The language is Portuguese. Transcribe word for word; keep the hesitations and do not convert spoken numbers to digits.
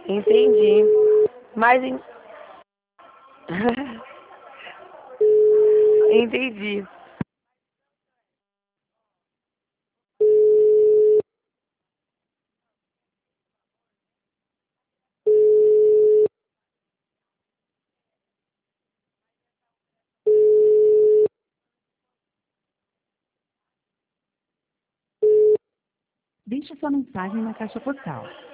Entendi. Mas en... entendi. Deixe sua mensagem na caixa postal.